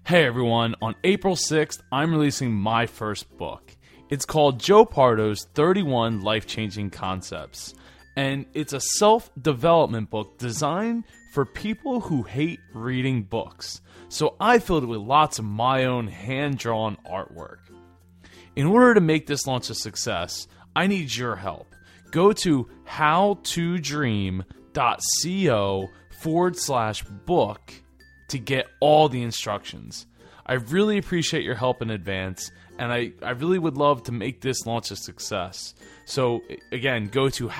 Hey everyone, on April 6th, I'm releasing my first book. It's called Joe Pardo's 31 Life-Changing Concepts, and it's a self-development book designed for people who hate reading books. So I filled it with lots of my own hand-drawn artwork. In order to make this launch a success, I need your help. Go to howtodream.co/book to get all the instructions. I really appreciate your help in advance, and I really would love to make this launch a success. So again, go to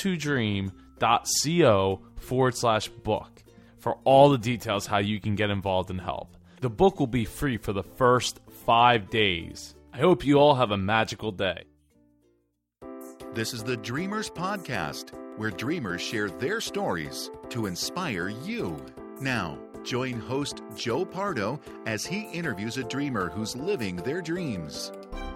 howtodream.co/book for all the details how you can get involved and help. The book will be free for the first 5 days. I hope you all have a magical day. This is the Dreamers Podcast, where dreamers share their stories to inspire you. Now, join host Joe Pardo as he interviews a dreamer who's living their dreams.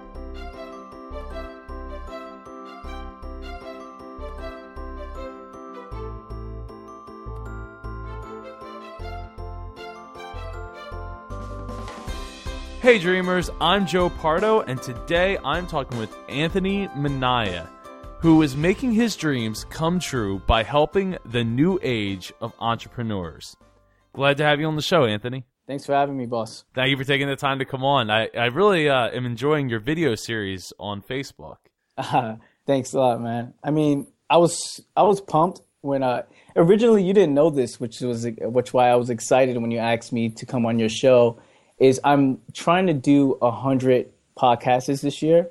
Hey dreamers, I'm Joe Pardo, and today I'm talking with Anthony Minaya, who is making his dreams come true by helping the new age of entrepreneurs. Glad to have you on the show, Anthony. Thanks for having me, boss. Thank you for taking the time to come on. I really am enjoying your video series on Facebook. Thanks a lot, man. I mean, I was pumped when originally you didn't know this, which why I was excited when you asked me to come on your show. Is I'm trying to do 100 podcasts this year,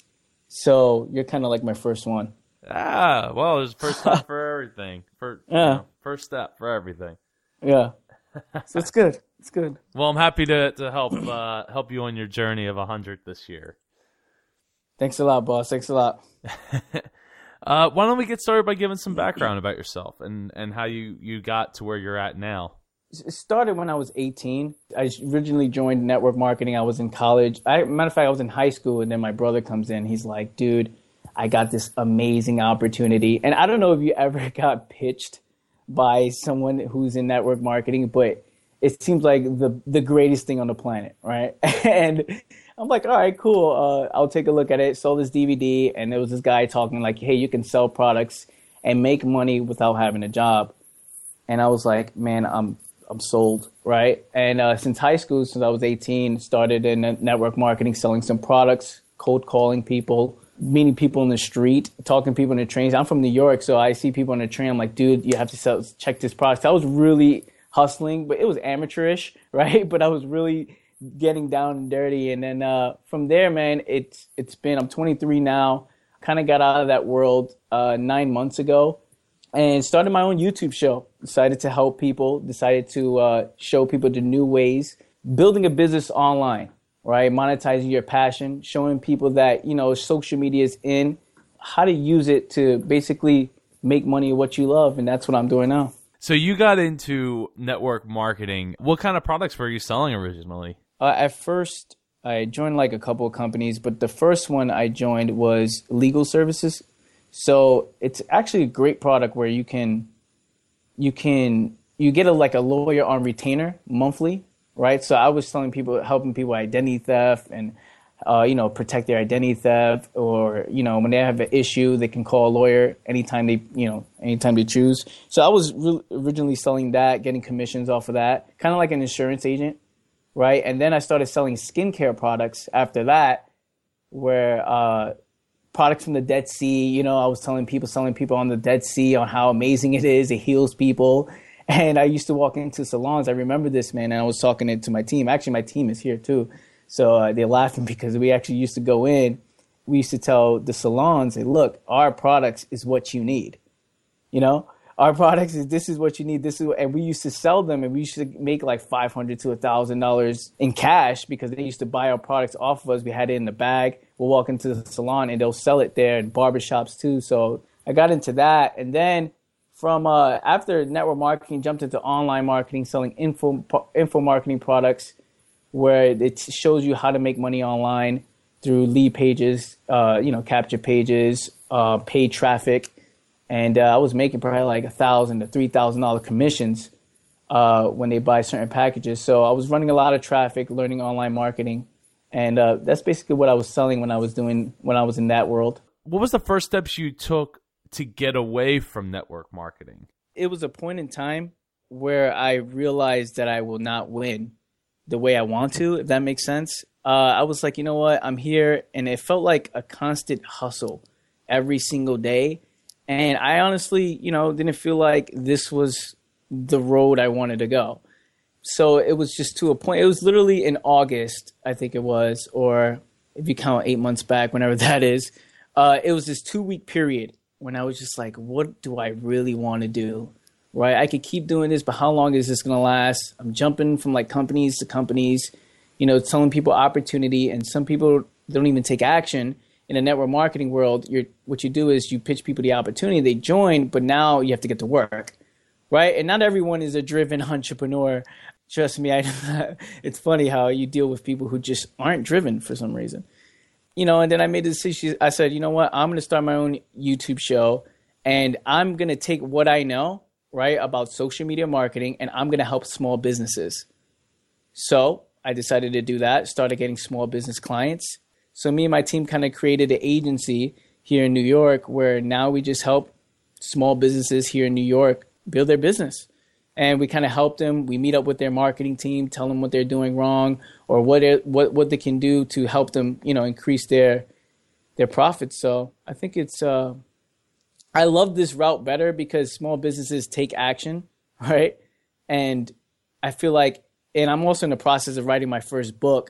so you're kind of like my first one. Well, there's a first step for everything. First step for everything. Yeah. So it's good. It's good. Well, I'm happy to help you on your journey of 100 this year. Thanks a lot, boss. Thanks a lot. Why don't we get started by giving some background about yourself and how you got to where you're at now? It started when I was 18. I originally joined network marketing. I was in college. Matter of fact, I was in high school, and then my brother comes in. He's like, dude, I got this amazing opportunity. And I don't know if you ever got pitched by someone who's in network marketing, but it seems like the greatest thing on the planet, right? And I'm like, all right, cool. I'll take a look at it. Sold this DVD, and there was this guy talking like, hey, you can sell products and make money without having a job. And I was like, man, I'm sold, right? And since high school, since I was 18, started in network marketing, selling some products, cold calling people, meeting people in the street, talking to people in the trains. I'm from New York, so I see people on the train. I'm like, dude, you have to check this product. So I was really hustling, but it was amateurish, right? But I was really getting down and dirty. And then from there, man, it's been, I'm 23 now, kind of got out of that world 9 months ago. And started my own YouTube show. Decided to help people. Decided to show people the new ways. Building a business online, right? Monetizing your passion. Showing people that, social media is in. How to use it to basically make money of what you love. And that's what I'm doing now. So you got into network marketing. What kind of products were you selling originally? At first, I joined like a couple of companies. But the first one I joined was legal services. So it's actually a great product where you get a lawyer on retainer monthly, right? So I was helping people identity theft and, protect their identity theft, or, when they have an issue, they can call a lawyer anytime they choose. So I was originally selling that, getting commissions off of that, kind of like an insurance agent, right? And then I started selling skincare products after that, where, products from the Dead Sea, I was selling people on the Dead Sea on how amazing it is. It heals people. And I used to walk into salons. I remember this, man, and I was talking to my team. Actually, my team is here too. So they're laughing because we actually used to go in. We used to tell the salons, hey, look, our products is what you need. Our products this is what you need. And we used to sell them, and we used to make like $500 to $1,000 in cash because they used to buy our products off of us. We had it in the bag. We'll walk into the salon and they'll sell it there, and barbershops too. So I got into that. And then from after network marketing, jumped into online marketing, selling info marketing products, where it shows you how to make money online through lead pages, capture pages, paid traffic. And I was making probably like $1,000 to $3,000 commissions when they buy certain packages. So I was running a lot of traffic, learning online marketing. And that's basically what I was selling when I was in that world. What was the first steps you took to get away from network marketing? It was a point in time where I realized that I will not win the way I want to, if that makes sense. I was like, you know what? I'm here. And it felt like a constant hustle every single day. And I honestly, didn't feel like this was the road I wanted to go. So it was just to a point. It was literally in August, I think it was, or if you count 8 months back, whenever that is. It was this 2-week period when I was just like, what do I really want to do? Right? I could keep doing this, but how long is this going to last? I'm jumping from like companies to companies, telling people opportunity, and some people don't even take action. In the network marketing world, what you do is you pitch people the opportunity, they join, but now you have to get to work, right? And not everyone is a driven entrepreneur. Trust me, it's funny how you deal with people who just aren't driven for some reason. And then I made the decision. I said, you know what? I'm going to start my own YouTube show, and I'm going to take what I know, right, about social media marketing, and I'm going to help small businesses. So I decided to do that, started getting small business clients. So me and my team kind of created an agency here in New York where now we just help small businesses here in New York build their business. And we kind of help them. We meet up with their marketing team, tell them what they're doing wrong or what they can do to help them, increase their profits. So I think I love this route better because small businesses take action, right? And I feel like, and I'm also in the process of writing my first book.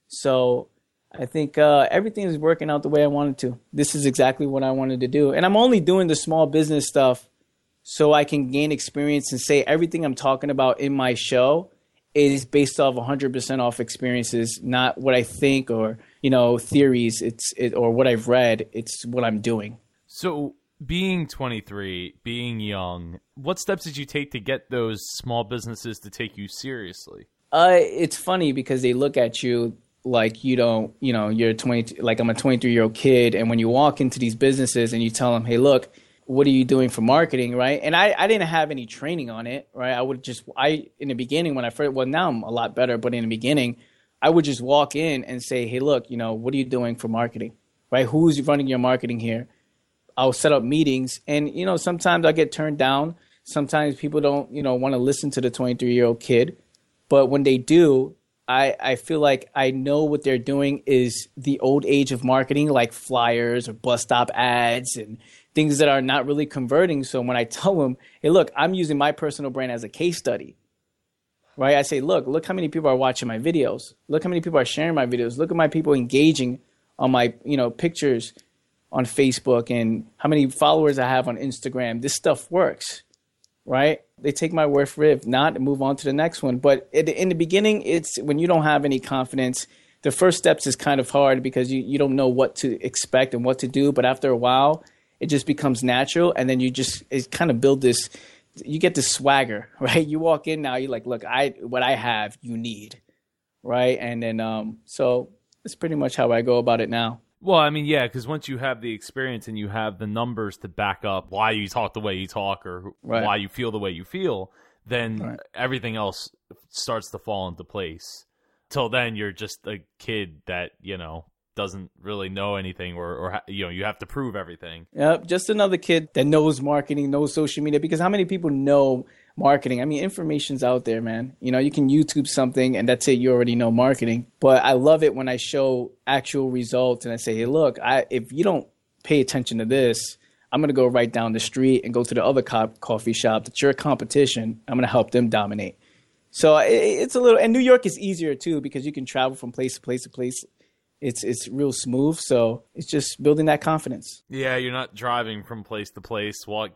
So I think everything is working out the way I wanted to. This is exactly what I wanted to do. And I'm only doing the small business stuff so I can gain experience and say everything I'm talking about in my show is based off 100% off experiences, not what I think or, theories or what I've read. It's what I'm doing. So being 23, being young, what steps did you take to get those small businesses to take you seriously? It's funny because they look at you like you're 20, like I'm a 23-year-old kid. And when you walk into these businesses and you tell them, hey, look, what are you doing for marketing, right? And I didn't have any training on it, right? In the beginning when I first, well, now I'm a lot better, but in the beginning, I would just walk in and say, hey, look, what are you doing for marketing, right? Who's running your marketing here? I'll set up meetings and, sometimes I get turned down. Sometimes people don't, want to listen to the 23-year-old kid. But when they do, I feel like I know what they're doing is the old age of marketing, like flyers or bus stop ads and things that are not really converting. So when I tell them, hey, look, I'm using my personal brand as a case study, right? I say, look how many people are watching my videos. Look how many people are sharing my videos. Look at my people engaging on my, pictures on Facebook and how many followers I have on Instagram. This stuff works, right? They take my word for it. If not, move on to the next one. But in the beginning, it's when you don't have any confidence, the first steps is kind of hard because you don't know what to expect and what to do. But after a while, it just becomes natural. And then it kind of build this, you get this swagger, right? You walk in now, you're like, look, what I have, you need, right? And then, so that's pretty much how I go about it now. Well, I mean, yeah, because once you have the experience and you have the numbers to back up why you talk the way you talk or why you feel the way you feel, then everything else starts to fall into place. Till then, you're just a kid that, doesn't really know anything or you have to prove everything. Yep, just another kid that knows marketing, knows social media, because how many people know marketing? I mean, information's out there, man. You can YouTube something and that's it. You already know marketing. But I love it when I show actual results and I say, hey, look, if you don't pay attention to this, I'm going to go right down the street and go to the other coffee shop that's your competition. I'm going to help them dominate. So it's a little, and New York is easier too because you can travel from place to place to place. It's real smooth, so it's just building that confidence. Yeah, you're not driving from place to place,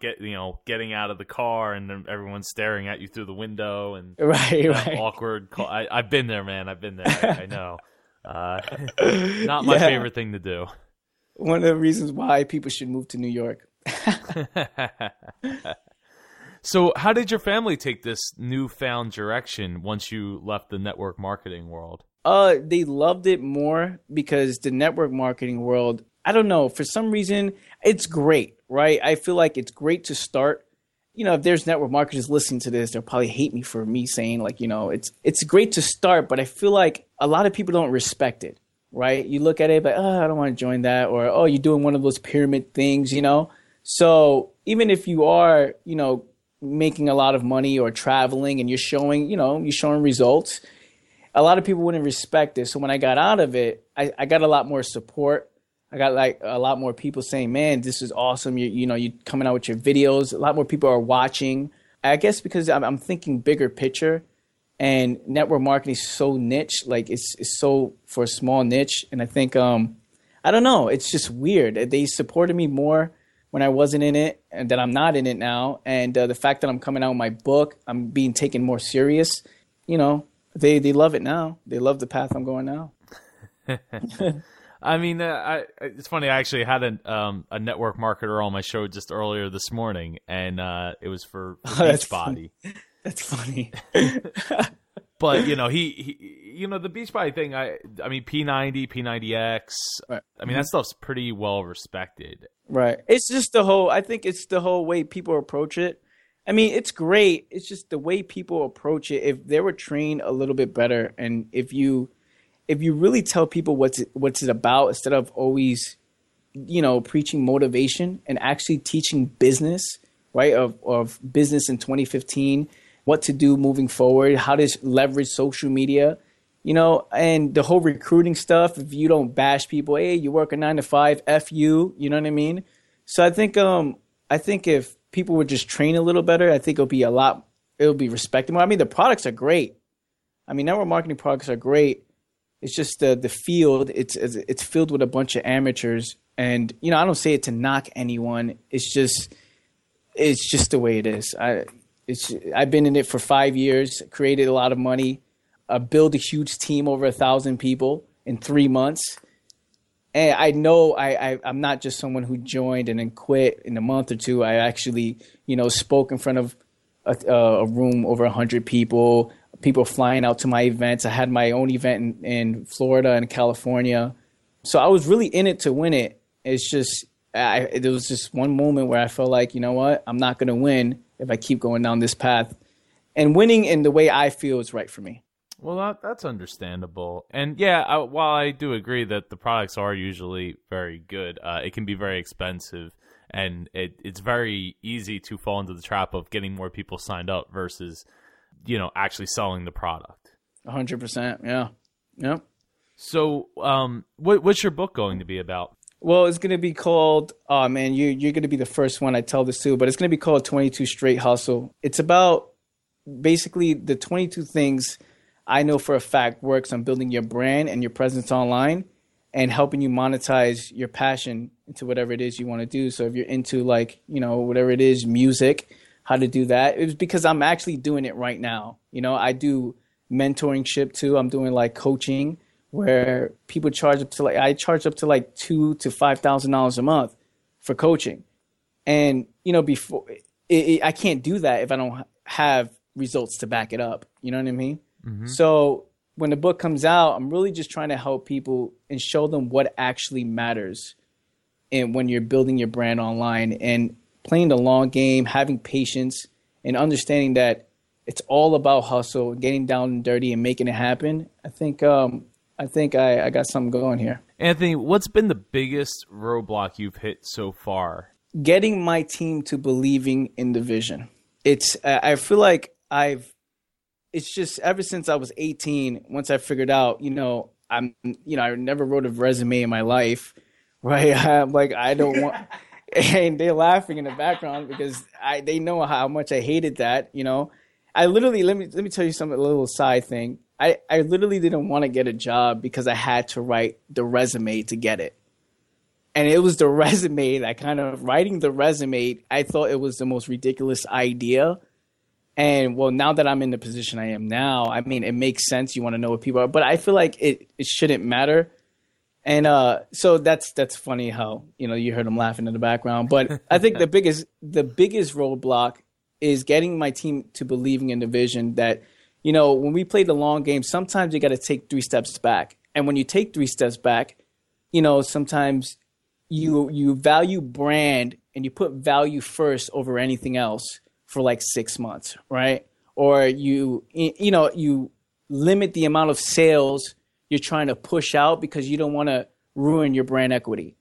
getting out of the car and then everyone's staring at you through the window and right. awkward. I've been there, man. I've been there. I know. Not my favorite thing to do. One of the reasons why people should move to New York. So, how did your family take this newfound direction once you left the network marketing world? They loved it more because the network marketing world, I don't know, for some reason, it's great, right? I feel like it's great to start if there's network marketers listening to this, they'll probably hate me for me saying like, it's great to start, but I feel like a lot of people don't respect it, right? You look at it, but I don't want to join that, or you're doing one of those pyramid things, So even if you are, making a lot of money or traveling and you're showing results, a lot of people wouldn't respect it. So when I got out of it, I got a lot more support. I got like a lot more people saying, man, this is awesome. You're coming out with your videos. A lot more people are watching. I guess because I'm thinking bigger picture, and network marketing is so niche. Like it's so for a small niche. And I think, I don't know. It's just weird. They supported me more when I wasn't in it, and that I'm not in it now. And the fact that I'm coming out with my book, I'm being taken more serious. They love it now. They love the path I'm going now. I mean, it's funny. I actually had a network marketer on my show just earlier this morning, and it was for Beachbody. That's funny. But he the Beachbody thing. I mean, P90, P90X. Right. I mean, that stuff's pretty well respected. Right. It's just I think it's the whole way people approach it. I mean, it's great. It's just the way people approach it. If they were trained a little bit better, and if you really tell people what's it about, instead of always, preaching motivation and actually teaching business, right? Of business in 2015, what to do moving forward, how to leverage social media, and the whole recruiting stuff. If you don't bash people, hey, you work a 9 to 5, F you, you know what I mean? So I think if people would just train a little better, I think it'll be respected more. I mean, the products are great. I mean, network marketing products are great. It's just the field. It's filled with a bunch of amateurs, and I don't say it to knock anyone. It's just the way it is. I've been in it for 5 years, created a lot of money, built a huge team, over 1,000 people in 3 months, and I know I'm not just someone who joined and then quit in a month or two. I actually spoke in front of a room over 100 people. People flying out to my events. I had my own event in Florida and California. So I was really in it to win it. It's just, there was just one moment where I felt like, you know what, I'm not going to win if I keep going down this path. And winning in the way I feel is right for me. Well, that's understandable. And yeah, while I do agree that the products are usually very good, it can be very expensive. And it's very easy to fall into the trap of getting more people signed up versus actually selling the product. 100%. Yeah. Yep. So, what's your book going to be about? Well, it's going to be called, oh man, you're going to be the first one I tell this to, but it's going to be called 22 Straight Hustle. It's about basically the 22 things I know for a fact works on building your brand and your presence online and helping you monetize your passion into whatever it is you want to do. So if you're into whatever it is, music, how to do that. It was because I'm actually doing it right now. I do mentorship too. I'm doing like coaching where people charge up to I charge up to like $2,000 to $5,000 a month for coaching. And, before I can't do that if I don't have results to back it up. You know what I mean? Mm-hmm. So when the book comes out, I'm really just trying to help people and show them what actually matters and when you're building your brand online, and playing the long game, having patience, and understanding that it's all about hustle, getting down and dirty and making it happen. I think I got something going here. Anthony, what's been the biggest roadblock you've hit so far? Getting my team to believing in the vision. I feel like it's just ever since I was 18, once I figured out, I never wrote a resume in my life, right? I'm like, I don't want... And they're laughing in the background because they know how much I hated that. I literally, let me tell you something, a little side thing. I literally didn't want to get a job because I had to write the resume to get it. And it was the resume writing the resume, I thought it was the most ridiculous idea. And well, now that I'm in the position I am now, I mean, it makes sense. You want to know what people are, but I feel like it shouldn't matter. And so that's funny how, you heard them laughing in the background. But I think the biggest roadblock is getting my team to believing in the vision that, when we play the long game, sometimes you got to take 3 steps back. And when you take 3 steps back, sometimes you value brand and you put value first over anything else for like 6 months, right? Or you limit the amount of sales you're trying to push out because you don't want to ruin your brand equity.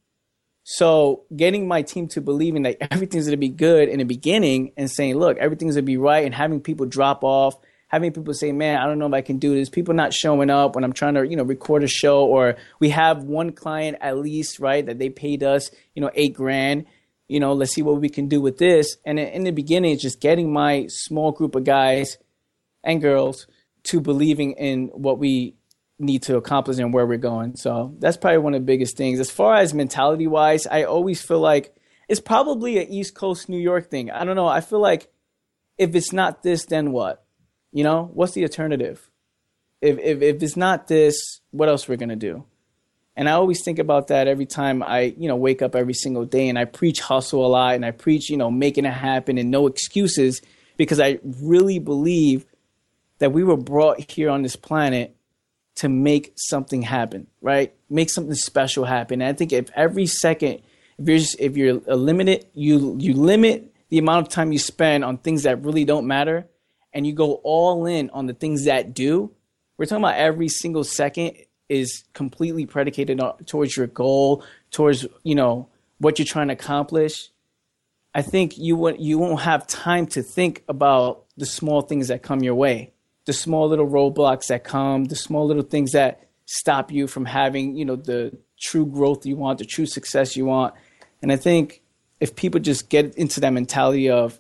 So getting my team to believing that everything's going to be good in the beginning and saying, look, everything's going to be right, and having people drop off, having people say, man, I don't know if I can do this. People not showing up when I'm trying to, record a show, or we have one client at least, right, that they paid us, $8,000. Let's see what we can do with this. And in the beginning, it's just getting my small group of guys and girls to believing in what we need to accomplish and where we're going. So that's probably one of the biggest things. As far as mentality wise, I always feel like it's probably an East Coast New York thing. I don't know. I feel like if it's not this, then what? What's the alternative? If it's not this, what else we're going to do? And I always think about that every time I, wake up every single day, and I preach hustle a lot, and I preach, making it happen and no excuses, because I really believe that we were brought here on this planet to make something happen, right? Make something special happen. And I think if every second, if you're limited, you limit the amount of time you spend on things that really don't matter, and you go all in on the things that do. We're talking about every single second is completely predicated towards your goal, towards, what you're trying to accomplish. I think you won't have time to think about the small things that come your way, the small little roadblocks that come, the small little things that stop you from having, the true growth you want, the true success you want. And I think if people just get into that mentality of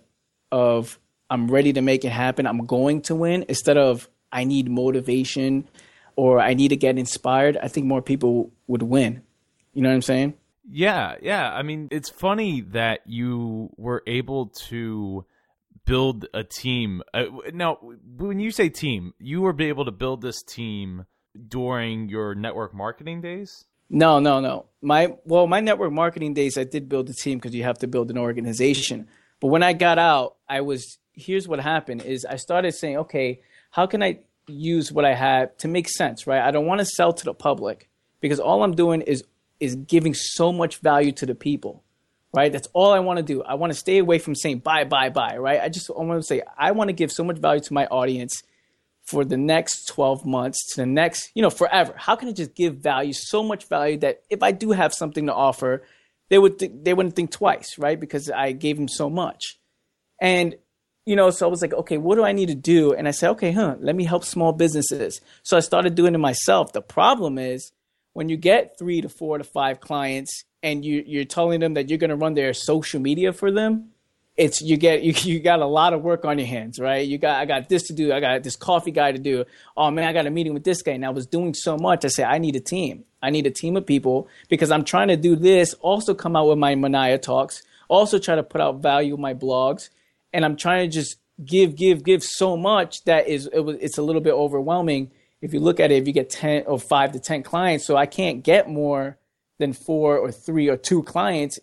I'm ready to make it happen, I'm going to win, instead of I need motivation or I need to get inspired, I think more people would win. You know what I'm saying? Yeah. I mean, it's funny that you were able to build a team. Now, when you say team, you were able to build this team during your network marketing days? No. My network marketing days, I did build a team because you have to build an organization. But when I got out, here's what happened is I started saying, okay, how can I use what I have to make sense, right? I don't want to sell to the public, because all I'm doing is giving so much value to the people, right? That's all I want to do. I want to stay away from saying buy, right? I want to say I want to give so much value to my audience for the next 12 months, to the next, forever. How can I just give value, so much value, that if I do have something to offer, they wouldn't think twice, right? Because I gave them so much. And so I was like, okay, what do I need to do? And I said, okay, let me help small businesses. So I started doing it myself. The problem is when you get 3 to 4 to 5 clients and you're telling them that you're going to run their social media for them, you got a lot of work on your hands, right? I got this to do. I got this coffee guy to do. Oh man, I got a meeting with this guy. And I was doing so much. I said, I need a team. I need a team of people, because I'm trying to do this, also come out with my Mania talks, also try to put out value in my blogs. And I'm trying to just give so much that it's a little bit overwhelming. If you look at it, if you get 10 or 5 to 10 clients, so I can't get more than 4 or 3 or 2 clients,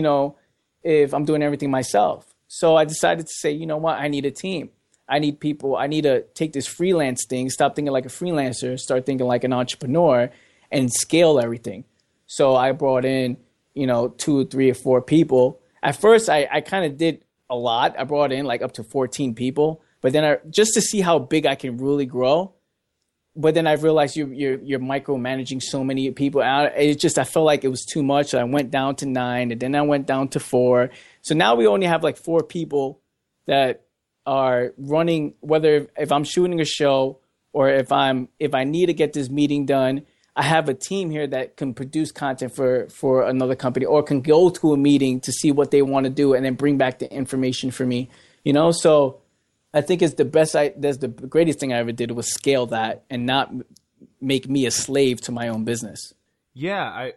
if I'm doing everything myself. So I decided to say, you know what? I need a team. I need people. I need to take this freelance thing, stop thinking like a freelancer, start thinking like an entrepreneur, and scale everything. So I brought in, 2, 3, or 4 people. At first, I kind of did a lot. I brought in like up to 14 people, but then just to see how big I can really grow. But then I realized you're micromanaging so many people out. I felt like it was too much. So I went down to 9, and then I went down to 4. So now we only have like 4 people that are running, whether if I'm shooting a show or if I need to get this meeting done, I have a team here that can produce content for another company, or can go to a meeting to see what they want to do and then bring back the information for me, So I think that's the greatest thing I ever did, was scale that and not make me a slave to my own business. Yeah.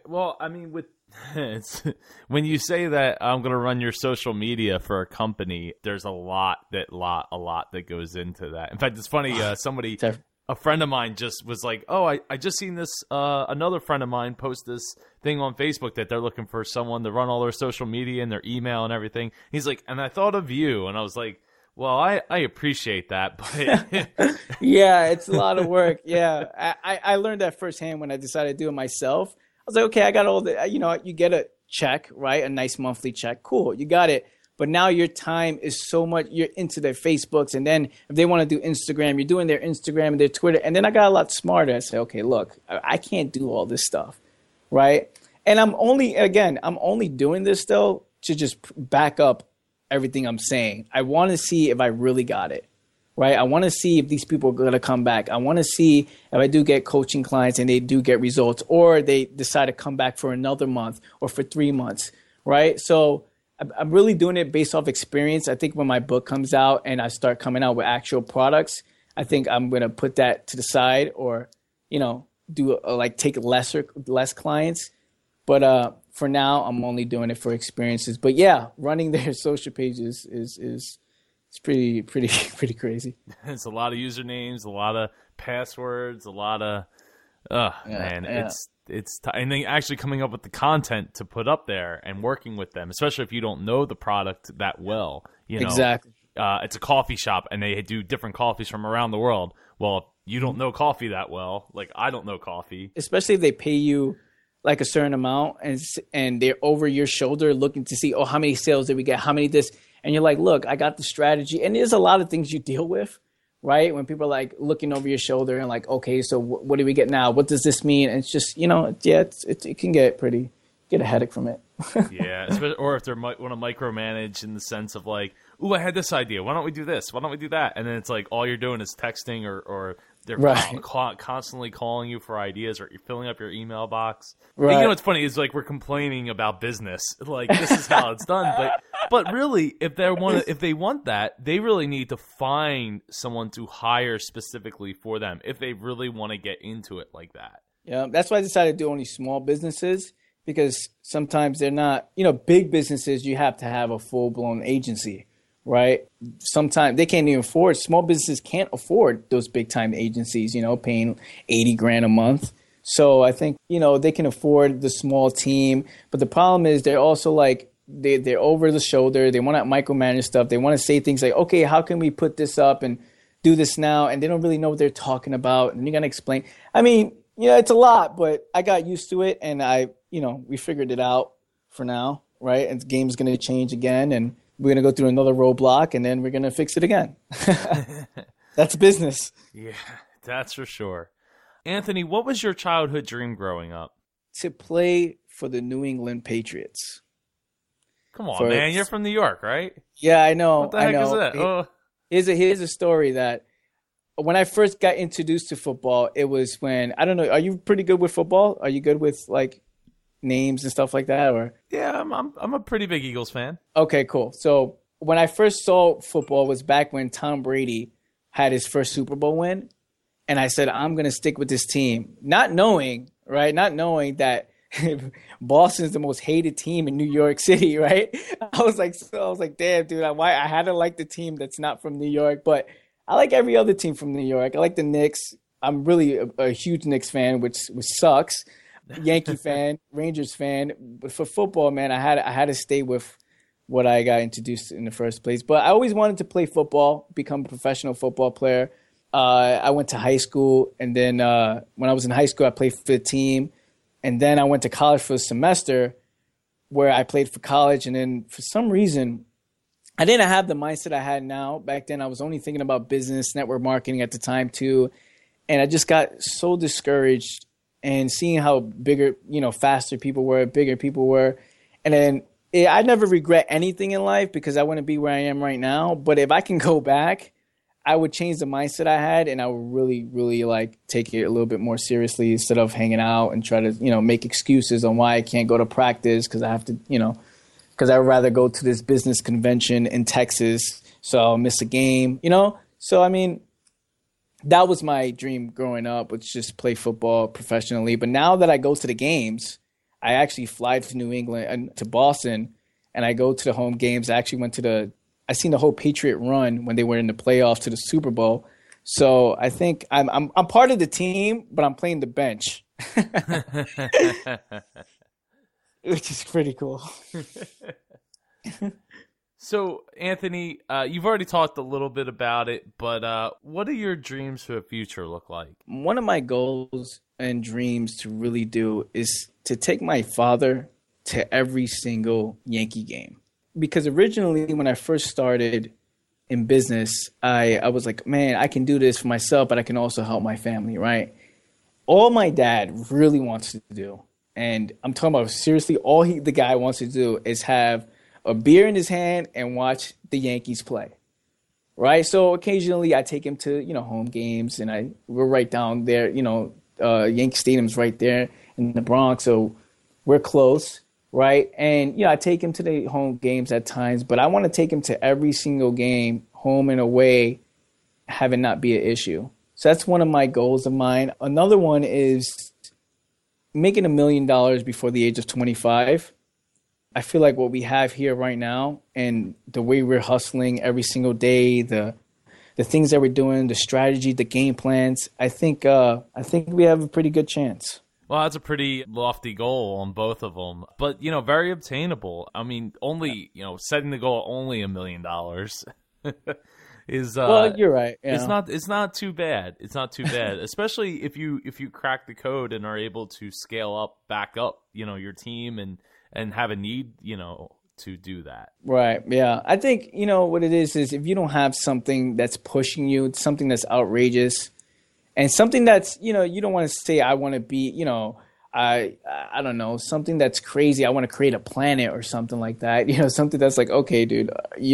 When you say that I'm going to run your social media for a company, there's a lot that goes into that. In fact, it's funny. A friend of mine just was like, oh, I just seen this, another friend of mine post this thing on Facebook that they're looking for someone to run all their social media and their email and everything. He's like, and I thought of you. And I was like, well, I appreciate that, but yeah, it's a lot of work. Yeah. I learned that firsthand when I decided to do it myself. I was like, okay, I got all the, you get a check, right? A nice monthly check. Cool. You got it. But now your time is so much, you're into their Facebooks. And then if they want to do Instagram, you're doing their Instagram and their Twitter. And then I got a lot smarter. I said, okay, look, I can't do all this stuff, right? And I'm only doing this, though, to just back up everything I'm saying. I want to see if I really got it, right? I want to see if these people are going to come back. I want to see if I do get coaching clients and they do get results, or they decide to come back for another month or for 3 months, right? So I'm really doing it based off experience. I think when my book comes out and I start coming out with actual products, I think I'm going to put that to the side, or, do take less clients. But for now, I'm only doing it for experiences. But yeah, running their social pages is pretty crazy. It's a lot of usernames, a lot of passwords, a lot of and then actually coming up with the content to put up there and working with them, especially if you don't know the product that well. Exactly. It's a coffee shop and they do different coffees from around the world. Well, if you don't know coffee that well, like I don't know coffee. Especially if they pay you like a certain amount and they're over your shoulder looking to see, how many sales did we get? How many this? And you're like, look, I got the strategy. And there's a lot of things you deal with, right? When people are like looking over your shoulder and like, okay, so what do we get now? What does this mean? And it's just, it can get a headache from it. Yeah. Or if they want to micromanage in the sense of like, ooh, I had this idea. Why don't we do this? Why don't we do that? And then it's like all you're doing is texting or they're constantly calling you for ideas, or you're filling up your email box. Right. And what's funny is like we're complaining about business. Like this is how it's done. But really, if they want that, they really need to find someone to hire specifically for them if they really want to get into it like that. Yeah, that's why I decided to do only small businesses, because sometimes they're not, big businesses, you have to have a full-blown agency, right? Sometimes they can't even afford, small businesses can't afford those big-time agencies, paying $80,000 a month. So I think, they can afford the small team. But the problem is they're also like, they're over the shoulder. They want to micromanage stuff. They want to say things like, okay, how can we put this up and do this now? And they don't really know what they're talking about. And you got to explain. I mean, it's a lot, but I got used to it. And we figured it out for now, right? And the game's going to change again. And we're going to go through another roadblock, and then we're going to fix it again. That's business. Yeah, that's for sure. Anthony, what was your childhood dream growing up? To play for the New England Patriots. Come on, man. You're from New York, right? Yeah, I know. What the heck is that? Here's a story that when I first got introduced to football, it was when, I don't know, are you pretty good with football? Are you good with like names and stuff like that? Or yeah, I'm a pretty big Eagles fan. Okay, cool. So when I first saw football was back when Tom Brady had his first Super Bowl win, and I said I'm gonna stick with this team, not knowing that Boston's the most hated team in New York City, right? I was like, damn, dude, I had to like the team that's not from New York, but I like every other team from New York. I like the Knicks. I'm really a huge Knicks fan, which sucks. Yankee fan, Rangers fan. But for football, man, I had to stay with what I got introduced in the first place. But I always wanted to play football, become a professional football player. I went to high school, and then when I was in high school, I played for the team. And then I went to college for a semester where I played for college. And then for some reason, I didn't have the mindset I had now. Back then, I was only thinking about business, network marketing at the time too. And I just got so discouraged and seeing how bigger, faster people were, bigger people were. And then I never regret anything in life because I wouldn't be where I am right now. But if I can go back, I would change the mindset I had, and I would really, really like take it a little bit more seriously instead of hanging out and try to, make excuses on why I can't go to practice because I have to, because I would rather go to this business convention in Texas, so I'll miss a game, So, I mean, that was my dream growing up, was just play football professionally. But now that I go to the games, I actually fly to New England and to Boston, and I go to the home games. I actually went to I seen the whole Patriot run when they were in the playoffs to the Super Bowl. So I think I'm part of the team, but I'm playing the bench, which is pretty cool. So, Anthony, you've already talked a little bit about it, but what do your dreams for the future look like? One of my goals and dreams to really do is to take my father to every single Yankee game. because originally when I first started in business, I was like, man, I can do this for myself, but I can also help my family, right? All my dad really wants to do, and I'm talking about seriously, the guy wants to do is have a beer in his hand and watch the Yankees play, right? So occasionally I take him to, home games, and we're right down there, Yankee Stadium's right there in the Bronx, so we're close, right? And, I take him to the home games at times, but I want to take him to every single game, home and away, have it not be an issue. So that's one of my goals of mine. Another one is making $1 million before the age of 25. I feel like what we have here right now and the way we're hustling every single day, the things that we're doing, the strategy, the game plans, I think we have a pretty good chance. Well, that's a pretty lofty goal on both of them, but, very obtainable. I mean, only, setting the goal only $1 million is well, you're right. Yeah. It's not too bad. It's not too bad, especially if you crack the code and are able to scale back up, your team and have a need, to do that. Right. Yeah. I think, what it is if you don't have something that's pushing you, something that's outrageous, and something that's, you don't want to say, I want to be, I don't know, something that's crazy. I want to create a planet or something like that, something that's like, okay, dude,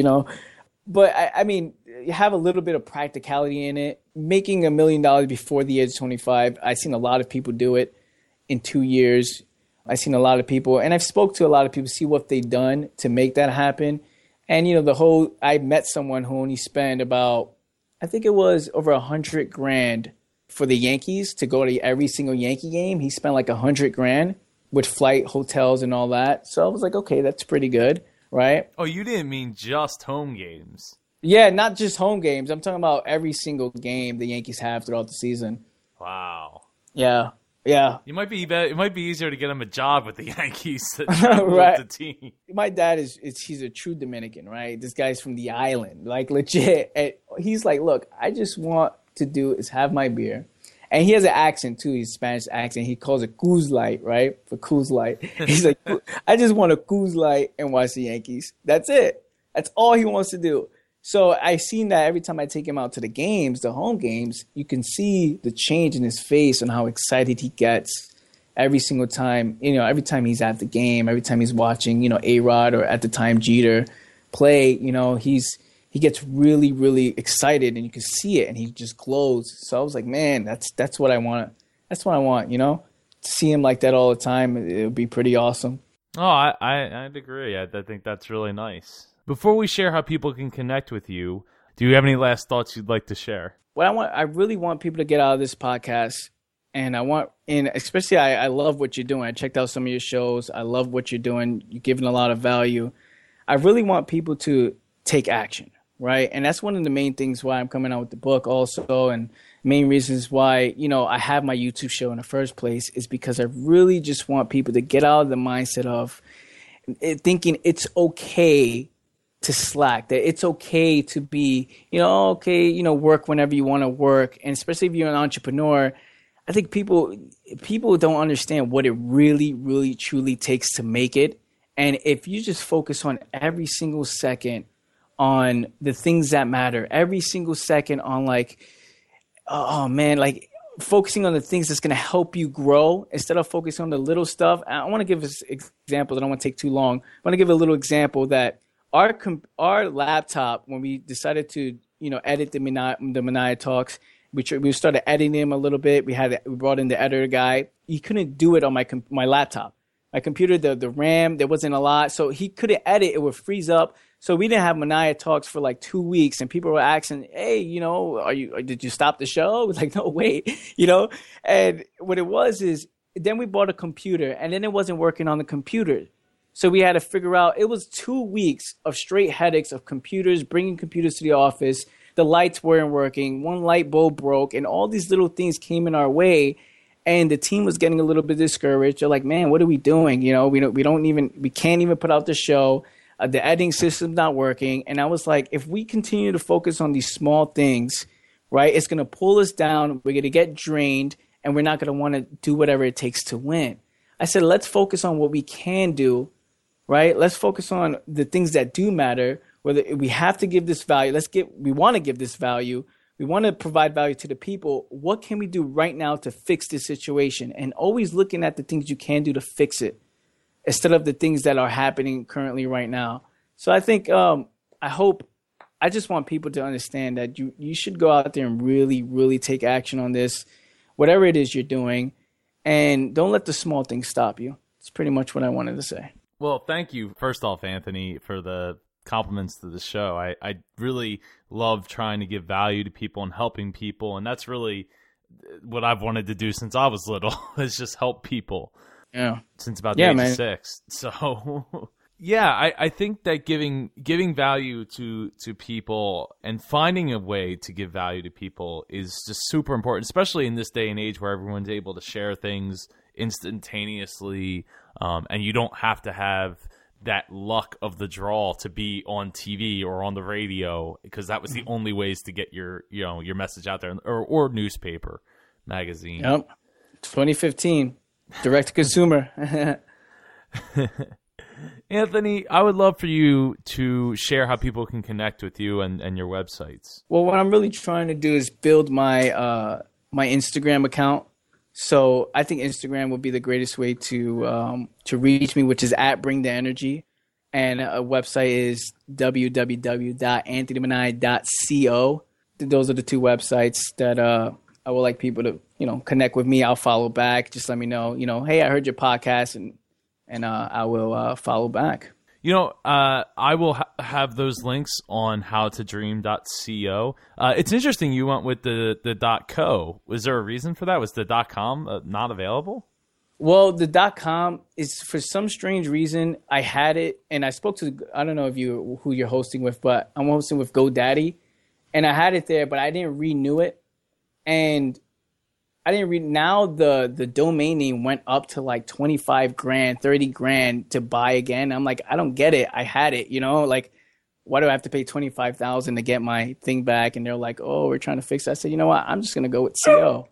but I mean, you have a little bit of practicality in it. Making $1 million before the age of 25, I've seen a lot of people do it in 2 years. I've seen a lot of people, and I've spoke to a lot of people, see what they've done to make that happen. And, I met someone who only spent about, I think it was over $100,000 for the Yankees to go to every single Yankee game. He spent like $100,000 with flight, hotels, and all that. So I was like, okay, that's pretty good, right? Oh, you didn't mean just home games. Yeah, not just home games. I'm talking about every single game the Yankees have throughout the season. Wow. Yeah. Yeah. It might be easier to get him a job with the Yankees than right. with the team. My dad he's a true Dominican, right? This guy's from the island, like legit. And he's like, look, I just want to do is have my beer. And he has an accent too. He's a Spanish accent. He calls it Coors Light, right? For Coors Light. He's like, I just want a Coors Light and watch the Yankees. That's it. That's all he wants to do. So I seen that every time I take him out to the games, the home games, you can see the change in his face and how excited he gets every single time. Every time he's at the game, every time he's watching, A-Rod or at the time Jeter play, he gets really, really excited, and you can see it, and he just glows. So I was like, man, that's what I want. That's what I want, to see him like that all the time. It would be pretty awesome. Oh, I'd agree. I think that's really nice. Before we share how people can connect with you, do you have any last thoughts you'd like to share? I really want people to get out of this podcast, and especially I love what you're doing. I checked out some of your shows. I love what you're doing. You're giving a lot of value. I really want people to take action, right? And that's one of the main things why I'm coming out with the book also, and main reasons why, I have my YouTube show in the first place is because I really just want people to get out of the mindset of thinking it's okay to slack, that it's okay to be, work whenever you want to work. And especially if you're an entrepreneur, I think people don't understand what it really, really, truly takes to make it. And if you just focus on every single second on the things that matter, every single second on focusing on the things that's going to help you grow instead of focusing on the little stuff. I want to give us examples. I don't want to take too long. I want to give a little example that our laptop, when we decided to, edit the Minaya talks, we started editing them a little bit. We brought in the editor guy. He couldn't do it on my laptop. My computer, the RAM, there wasn't a lot, so he couldn't edit. It would freeze up. So we didn't have Minaya talks for like 2 weeks, and people were asking, "Hey, did you stop the show?" It was like, "No, wait," And what it was is, then we bought a computer, and then it wasn't working on the computer. So we had to figure out, it was 2 weeks of straight headaches of computers, bringing computers to the office. The lights weren't working. One light bulb broke, and all these little things came in our way. And the team was getting a little bit discouraged. They're like, man, what are we doing? We can't even put out the show. The editing system's not working. And I was like, if we continue to focus on these small things, right, it's going to pull us down. We're going to get drained, and we're not going to want to do whatever it takes to win. I said, let's focus on what we can do, right? Let's focus on the things that do matter. Whether we have to give this value, we want to give this value. We want to provide value to the people. What can we do right now to fix this situation? And always looking at the things you can do to fix it instead of the things that are happening currently right now. So I think, I just want people to understand that you should go out there and really, really take action on this, whatever it is you're doing, and don't let the small things stop you. It's pretty much what I wanted to say. Well, thank you, first off, Anthony, for the compliments to the show. I really love trying to give value to people and helping people, and that's really what I've wanted to do since I was little, is just help people. Yeah. Since about the age of 6. So, yeah, I think that giving value to people and finding a way to give value to people is just super important, especially in this day and age where everyone's able to share things instantaneously, and you don't have to have that luck of the draw to be on TV or on the radio, because that was the only ways to get your message out there, or newspaper, magazine. Yep. 2015, direct to consumer. Anthony, I would love for you to share how people can connect with you and your websites. Well, what I'm really trying to do is build my my Instagram account. So I think Instagram would be the greatest way to reach me, which is @BringTheEnergy, and a website is www.anthonymanai.co. Those are the two websites that I would like people to connect with me. I'll follow back. Just let me know, hey, I heard your podcast, and I will follow back. I will have those links on howtodream.co. It's interesting you went with the .co. Was there a reason for that? Was the .com not available? Well, the .com is, for some strange reason, I had it, and I spoke to, I don't know who you're hosting with, but I'm hosting with GoDaddy, and I had it there, but I didn't renew it, and now the domain name went up to like 25 grand, 30 grand to buy again. I'm like, I don't get it. I had it, like, why do I have to pay 25,000 to get my thing back? And they're like, oh, we're trying to fix that. I said, you know what? I'm just going to go with CO,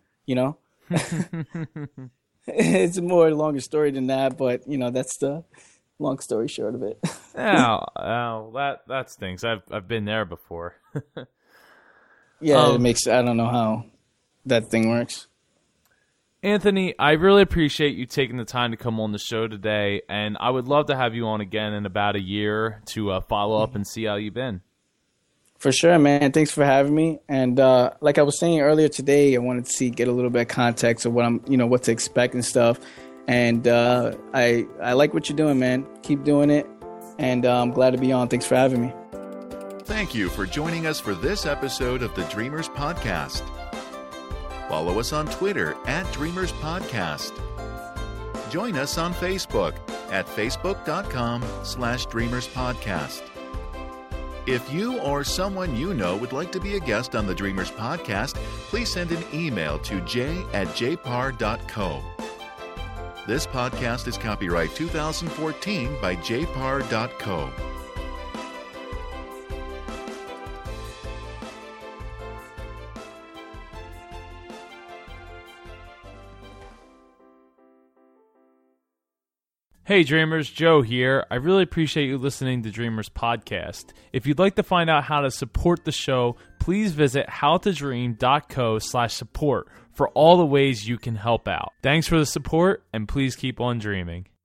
It's a more longer story than that, but that's the long story short of it. That stinks. I've been there before. Yeah, it makes, I don't know how that thing works. Anthony, I really appreciate you taking the time to come on the show today, and I would love to have you on again in about a year to follow up and see how you've been. For sure, man. Thanks for having me. And like I was saying earlier today, I wanted to get a little bit of context of what to expect and stuff. And I like what you're doing, man. Keep doing it, and I'm glad to be on. Thanks for having me. Thank you for joining us for this episode of the Dreamers Podcast. Follow us on Twitter @Dreamers Podcast. Join us on Facebook at facebook.com/Dreamers Podcast. If you or someone you know would like to be a guest on the Dreamers Podcast, please send an email to j@jpar.co. This podcast is copyright 2014 by jpar.co. Hey Dreamers, Joe here. I really appreciate you listening to Dreamers Podcast. If you'd like to find out how to support the show, please visit howtodream.co/support for all the ways you can help out. Thanks for the support, and please keep on dreaming.